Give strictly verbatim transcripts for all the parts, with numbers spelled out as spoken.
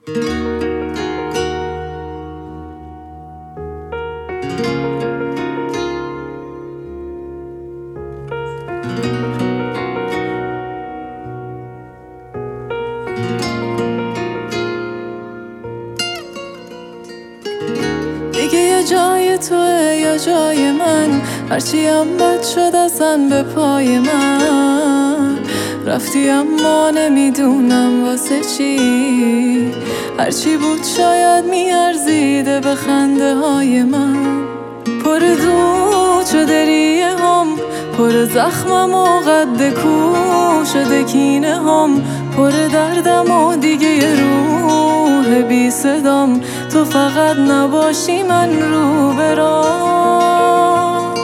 دیگه یا جای توه یا جای من، هرچی هم بد شد ازن به پای من. رفتی اما نمیدونم واسه چی، هرچی بود شاید میارزیده به خنده های من. پر دود شده ریه هم، پر زخمم و قد کو شده کینه هم، پر دردم و دیگه یه روح بی صدام. تو فقط نباشی من رو برام.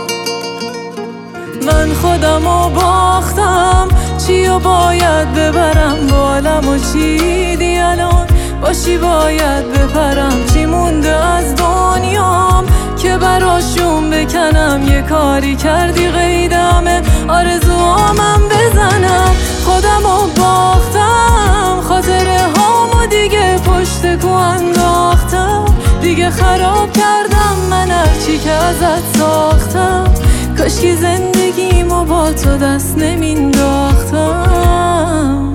من خودمو باختم، چیو باید ببرم بالم و چی دی الان باشی باید بپرم. چی مونده از دنیام که براشون بکنم، یه کاری کردی قیدمه آرزوامم بزنم. خودمو باختم، خاطره هامو دیگه پشت کو انداختم. دیگه خراب کردم من هرچی که ازت ساختم. کاشکی زندگیمو با تو دست نمینداختم.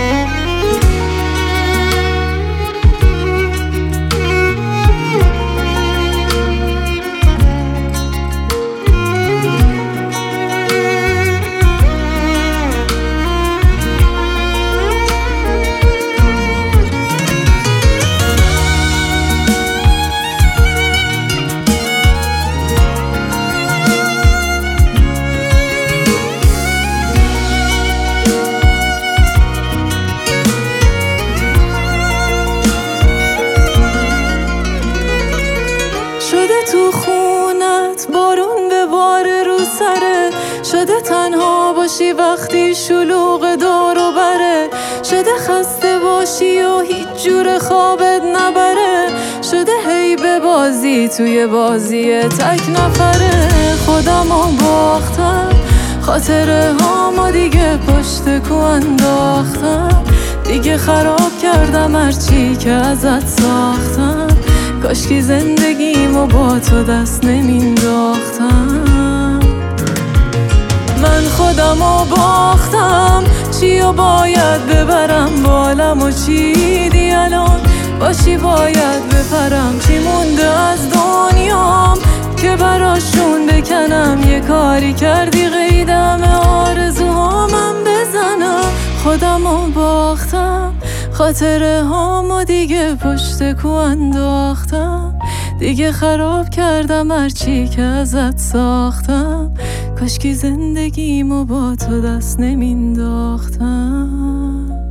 شده تو خونت بارون به باره رو سره، شده تنها باشی وقتی شلوغ دور و بره، شده خسته باشی و هیچ جور خوابت نبره، شده هی به بازی توی بازی تک نفره. خودمو باختم، خاطره هامو دیگه پشت کو انداختم. دیگه خراب کردم هرچی که ازت ساختم. کاشکی زندگیمو با تو دست نمینداختم. من خودمو باختم، چیو باید ببرم بالم و چی دی الان باشی باید بپرم. چی مونده از دنیام که براشون بکنم، یه کاری کردی قیدم آرزوهامم بزنم. خودمو باختم، خاطره هامو دیگه پشت کو انداختم. دیگه خراب کردم هرچی که ازت ساختم. کاشکی زندگیمو با تو دست نمینداختم.